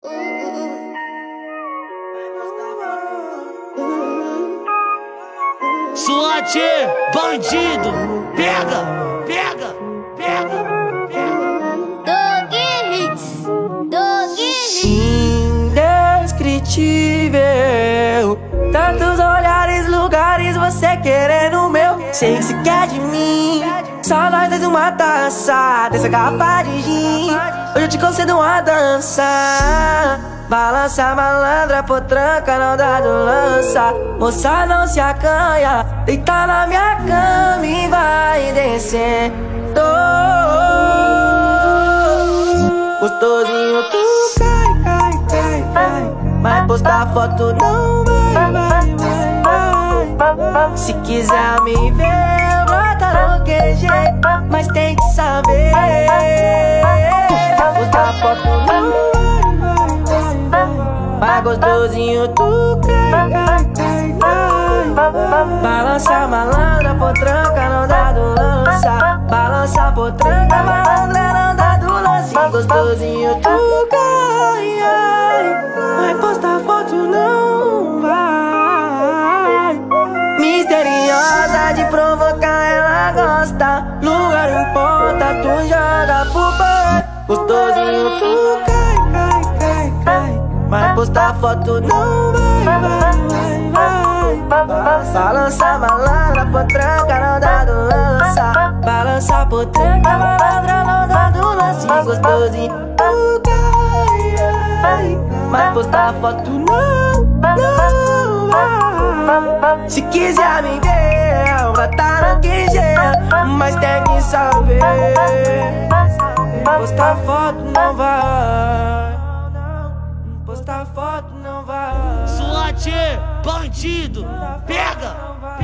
SWAT, bandido, pega, pega, pega, pega. Dog Hits. Indescritível, tantos olhares, lugares, você querendo o meu. Sei que se quer de mim, só nós dois uma taça dessa garrafa de gin. Hoje eu te concedo uma dança. Balança malandra, potranca, não dá do lança. Moça, não se acanha, deita na minha cama e vai descendo. Gostosinho, tu cai. Mas postar foto não vai. Se quiser me ver, bota no QG, mas tem que saber. Postar foto não vai. Mas gostosinho, tu cai. Balança malandra, potranca, não dá do lança. Balança potranca, malandra, não dá do lance. Gostosinho, tu cai. Mas postar foto não vai. Misteriosa de provocar, ela gosta. Lugar em ponta, tu joga pro pai. Gostosinho, tu cai. Mas postar foto não vai. Balança malandra, potranca, não dá do lança. Balança potranca, malandra, não dá do lance. Gostosinho, tu cai. Mas postar foto não vai. Se quiser me ver, bota no QG, mas tem que saber. Postar foto não vai. Postar foto não vai. SWAT, bandido, pega,